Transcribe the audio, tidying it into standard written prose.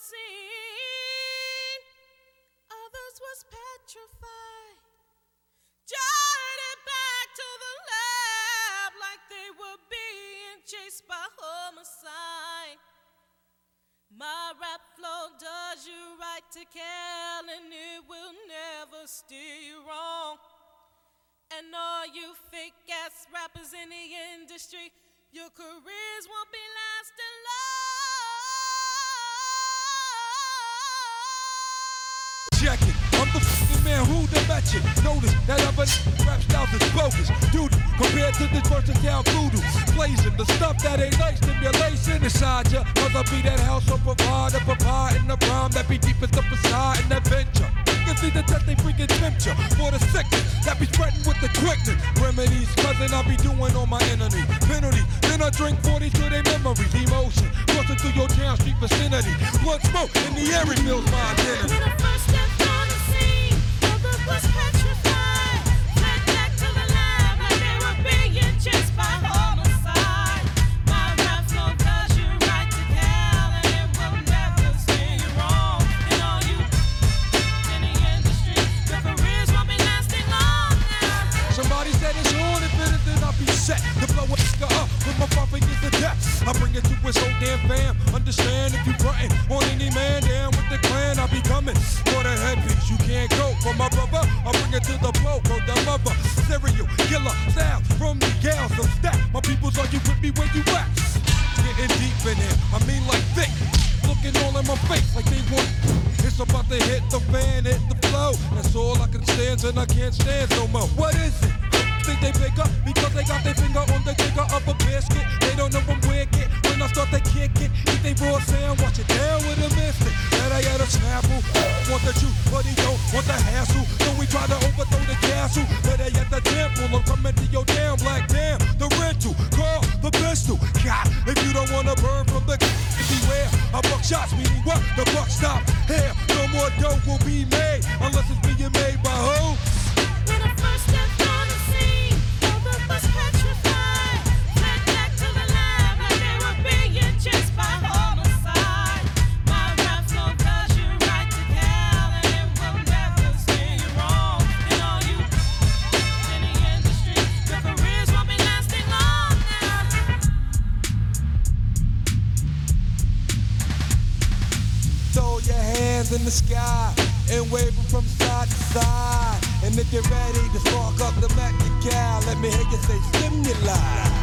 scene. Others was petrified, jolted back to the lab like they were being chased by homicide. My rap flow does you right to kill, and it will never steer you wrong. And all you fake ass rappers in the industry, your careers won't be lasting long. Check it, I'm the f***ing man who the match it. Notice that other rap styles is bogus. Dude, compared to this versatile voodoo. Blazing the stuff that ain't like stimulation inside ya. Cause I be that house of provide, a provide in the rhyme that be deepest up inside an adventure. You see the test they freaking tempt ya for the sickness that be spreading with the quickness. Remedies, cousin, I be doing on my enemy. Penalty, then I drink 40 to their memories. Emotion, crossing through your town street vicinity. Blood smoke in the air reveals my identity. When I first stepped on the scene, others was petrified, fled back to the lab like they were being chased by homicide. My rap flow does you right to kill, and it will never steer you wrong. And all you in the industry, your careers won't be lasting long now. Somebody said it's on, if it is, then I'll be set to blow a nigga up with my bumping is the death. I bring it to his whole damn fam. Understand if you frontin' on any man down with the clan, I'll be coming for the headpiece. You can't go for my brother. I bring it to the blow, bro, the mother. Serial killer sound from the gals of stack. My peoples, are you with me where you at? Getting deep in here, I mean like thick. Looking all in my face like they want. It's about to hit the fan, hit the flow. That's all I can stand, and I can't stand no more. What is it? Think they pick up because they got their finger on the trigger of a biscuit. They don't know I'm wicked. When I start to kick it, eat they raw sound, watch it down with a mystic. That I had a snapple. Want the truth, but he don't want the hassle. So we try to overthrow the castle. But they at the temple, I'm coming to your town, black damn. The rental, call the pistol. God, if you don't wanna burn from the beware. I buck shots, meaning what? The buck stop here. No more dough will be made unless it's being made by who? When I first stepped on the scene, others was petrified, fled back to the lab like they were being chased by homicide. My rap flow does you right to kill, and it will never steer you wrong. And all you in the industry, your careers won't be lasting long now. Throw your hands in the sky and wave them from side to side. And if you're ready to spark up the Mac, let me hear you say stimuli.